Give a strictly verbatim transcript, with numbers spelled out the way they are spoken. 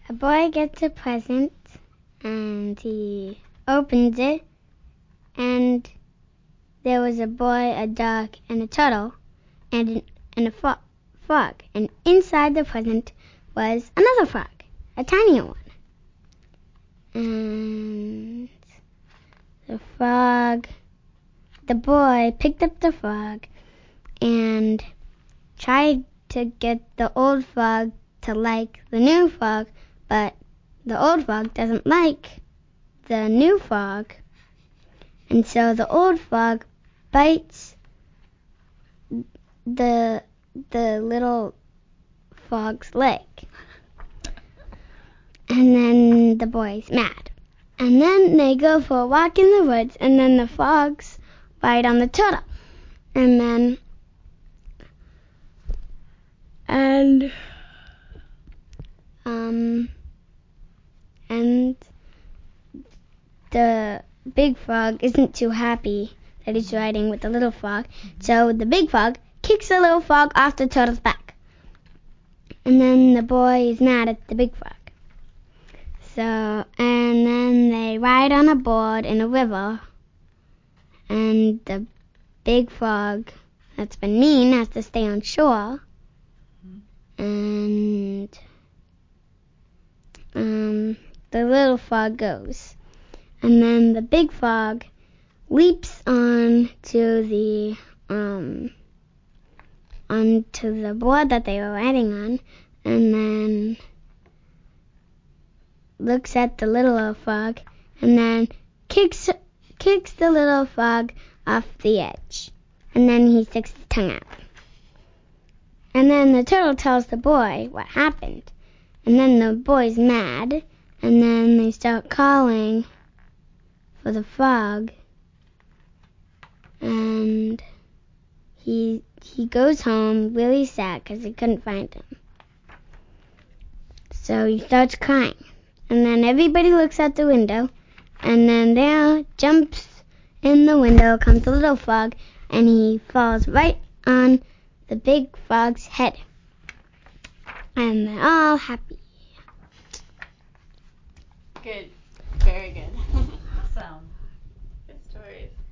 a boy gets a present, and he opens it, and there was a boy, a duck, and a turtle, and, an, and a fo- frog. And inside the present was another frog, a tinier one. And the frog, the boy picked up the frog and tried to get the old frog to like the new frog, but the old frog doesn't like the new frog. And so the old frog bites the the little frog's leg. And then the boy's mad. And then they go for a walk in the woods, and then the frogs bite on the turtle. And then and um and the big frog isn't too happy that he's riding with the little frog, so the big frog kicks the little frog off the turtle's back. And then the boy is mad at the big frog. So, and then they ride on a board in a river, and the big frog that's been mean has to stay on shore, and um, the little frog goes. And then the big frog leaps on to the um onto the board that they were riding on, and then looks at the little frog, and then kicks kicks the little frog off the edge, and then he sticks his tongue out. And then the turtle tells the boy what happened, and then the boy's mad, and then they start calling for the frog, and he he goes home really sad because he couldn't find him. So he starts crying, and then everybody looks out the window, and then there jumps in the window comes the little frog, and he falls right on the big frog's head, and they're all happy. Good, very good.